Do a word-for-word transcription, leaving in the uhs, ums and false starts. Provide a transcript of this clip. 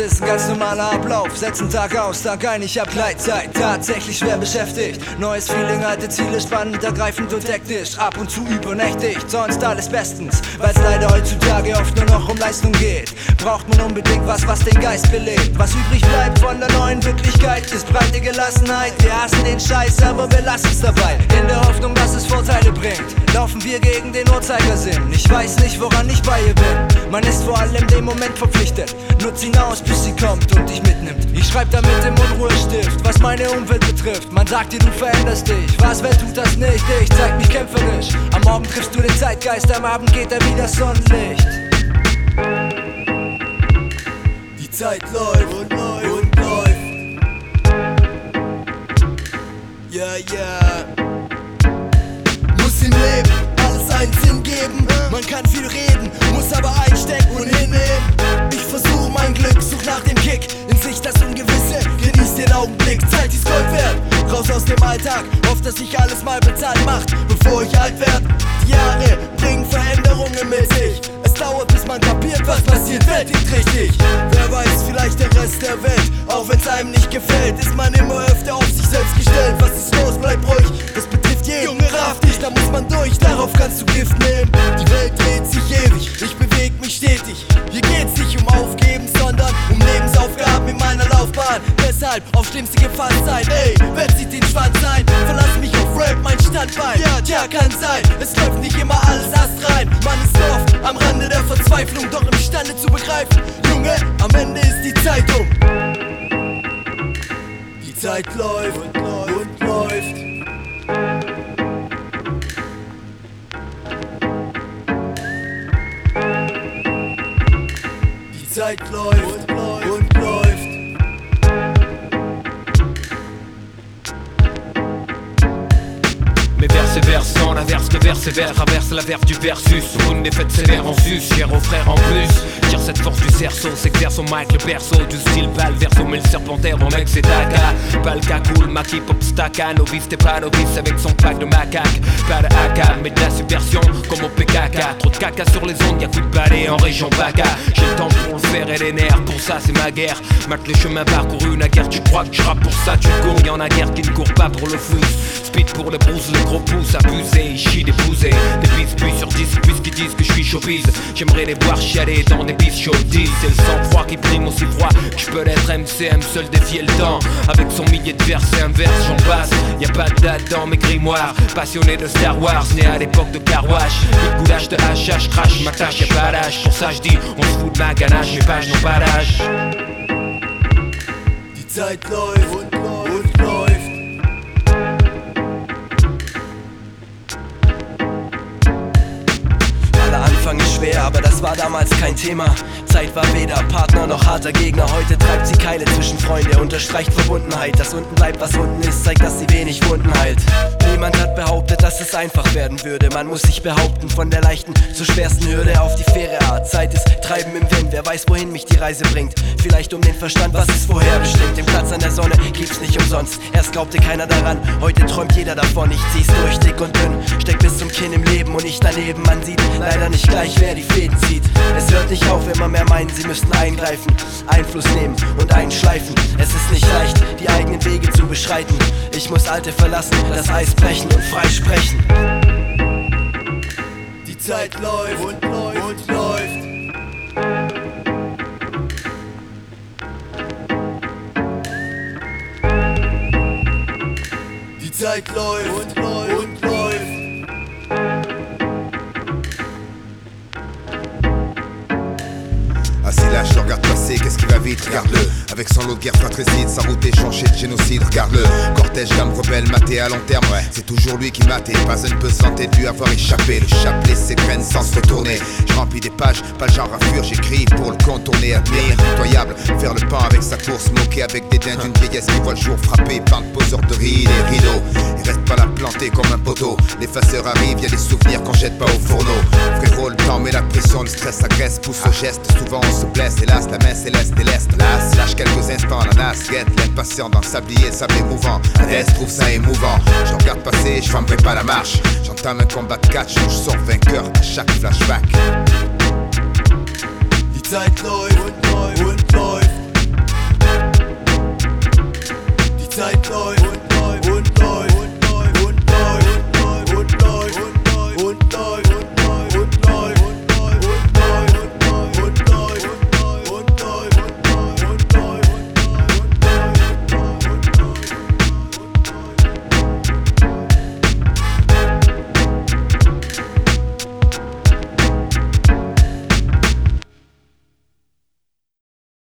ist ein ganz normaler Ablauf. Setzen Tag aus, Tag ein, ich hab Gleitzeit. Tatsächlich schwer beschäftigt. Neues Feeling, alte Ziele, spannend, ergreifend und hektisch. Ab und zu übernächtigt, sonst alles bestens. Weil's leider heutzutage oft nur noch um Leistung geht. Braucht man unbedingt was, was den Geist belebt. Was übrig bleibt von der neuen Wirklichkeit ist breite Gelassenheit. Wir hassen den Scheiß, aber wir lassen's dabei. In der Hoffnung, dass es Vorteile bringt, laufen wir gegen den Uhrzeigersinn. Ich weiß nicht, woran ich bei ihr bin. Man ist vor allem dem Moment verpflichtet. Nutz ihn aus, bis sie kommt und dich mitnimmt. Ich schreib damit im Unruhestift, was meine Umwelt betrifft. Man sagt dir, du veränderst dich. Was, wer tut das nicht? Ich zeig mich kämpferisch. Am Morgen triffst du den Zeitgeist, am Abend geht er wie das Sonnenlicht. Die Zeit läuft und läuft und läuft. Ja, yeah, ja. Yeah. Muss im Leben alles einen Sinn geben. Man kann viel reden, muss aber einstecken und hinnehmen. Ich versuche mein Glück, such nach dem Kick. In sich das Ungewisse, genieß den Augenblick. Zeit ist Gold wert, raus aus dem Alltag. Hofft, dass sich alles mal bezahlt macht, bevor ich alt werd. Die Jahre bringen Veränderungen mit sich. Es dauert, bis man kapiert, was passiert, Welt liegt richtig. Wer weiß, vielleicht der Rest der Welt. Auch wenn's einem nicht gefällt, ist man immer öfter auf sich selbst gestellt. Was ist los, bleib ruhig, das betrifft jeden. Junge, raff dich, da muss man durch, darauf kannst du Gift nehmen. Die Welt dreht sich ewig, ich beweg mich stetig. Hier geht's nicht um Aufgeben, sondern um Lebensaufgaben in meiner Laufbahn. Deshalb auf Schlimmste gefasst sein, ey, wer zieht den Schwanz ein? Verlass mich auf Rap, mein Standbein. Ja, tja, kann sein, es läuft nicht immer alles astrein. Man ist oft am Rande der Verzweiflung, doch imstande zu begreifen, Junge, am Ende ist die Zeit um. Die Zeit läuft und läuft und läuft. Die Zeit läuft und läuft und läuft. Mes vers et versants, l'inverse, le vers sévère traverse la verve du versus. Sur une défaite sévère en sus, cher aux frères en plus. Tire cette force du cerceau, s'exerce au mic le berceau. Du style balle verso, mais le serpentaire, mon mec c'est Taka. Pas le cas cool, ma keep up stacca. Novice, t'es pas novice avec son pack de macaque. Pas de A K, mais de la subversion comme au P K K. Trop de caca sur les ondes, y'a coup de balai en région Baca. J'ai le temps pour le faire et les nerfs, pour ça c'est ma guerre. Mate le chemin parcouru, naguère, tu crois que je rappe pour ça, tu cours. Y'en a guère qui ne courent pas pour le flou. Speed pour le brousse, le gros pouce abusé, chie d'épousé. Des bis puis sur dix puisqu'ils disent que je suis showbiz. J'aimerais les voir chialer dans des bis showbiz. C'est le sang-froid qui prime aussi froid que je peux l'être M C M, seul défier le temps. Avec son millier de vers et inverse, j'en passe. Y'a pas de date dans mes grimoires. Passionné de Star Wars, né à l'époque de Carwash. Vite goulash de H H, crash, ma tâche, y'a pas d'âge. Pour ça j'dis, on se fout de ma ganache, mes pages n'ont pas d'âge. Die Zeit läuft und läuft und läuft. Anfang ist schwer, aber das war damals kein Thema. Zeit war weder Partner noch harter Gegner. Heute treibt sie Keile zwischen Freunde, unterstreicht Verbundenheit. Das unten bleibt, was unten ist, zeigt, dass sie wenig Wunden heilt. Niemand hat behauptet, dass es einfach werden würde. Man muss sich behaupten, von der leichten zur schwersten Hürde auf die faire Art. Zeit ist Treiben im Wind, wer weiß, wohin mich die Reise bringt. Vielleicht um den Verstand, was ist vorherbestimmt. Den Platz an der Sonne gibt's nicht umsonst. Erst glaubte keiner daran, heute träumt jeder davon. Ich zieh's durch, dick und dünn, steck bis zum Kinn im Leben und ich daneben. Man sieht leider nicht gleich, wer die Fäden zieht. Es hört nicht auf, immer mehr meinen, sie müssten eingreifen, Einfluss nehmen und einschleifen. Es ist nicht leicht, die eigenen Wege zu beschreiten. Ich muss Alte verlassen, das Eis brechen und frei sprechen. Die Zeit läuft und läuft und läuft. Die Zeit läuft und läuft und läuft. Assis là, je le regarde passer, qu'est-ce qui va vite, regarde-le. Avec son lot de guerre fratricide, sa route échangée de génocide, regarde-le. Cortège d'âmes rebelles, maté à long terme, ouais. C'est toujours lui qui maté, pas une pesante et dû avoir échappé. Le chapelet s'égrène sans se retourner. Je remplis des pages, pas le genre à fuir, j'écris pour le contourner. Admire impitoyable, faire le pain avec sa course, moquer avec dédain d'une vieillesse qui voit le jour frappé par le poseur de rides et rideaux. Il reste pas là planté comme un poteau. L'effaceur arrive, y'a des souvenirs qu'on jette pas au fourneau. Frérot, le temps met la pression, le stress agresse, pousse au geste, souvent on se blesse, hélas la main céleste déleste. Las, lâche quelques instants, la nasse guette l'impatient dans le sablier, sable émouvant. Hadès trouve ça émouvant. Je regarde passer, je fermerai pas la marche. J'entame un combat de catch, je sors vainqueur à chaque flashback. Die Zeit läuft und läuft und läuft. Zeit läuft.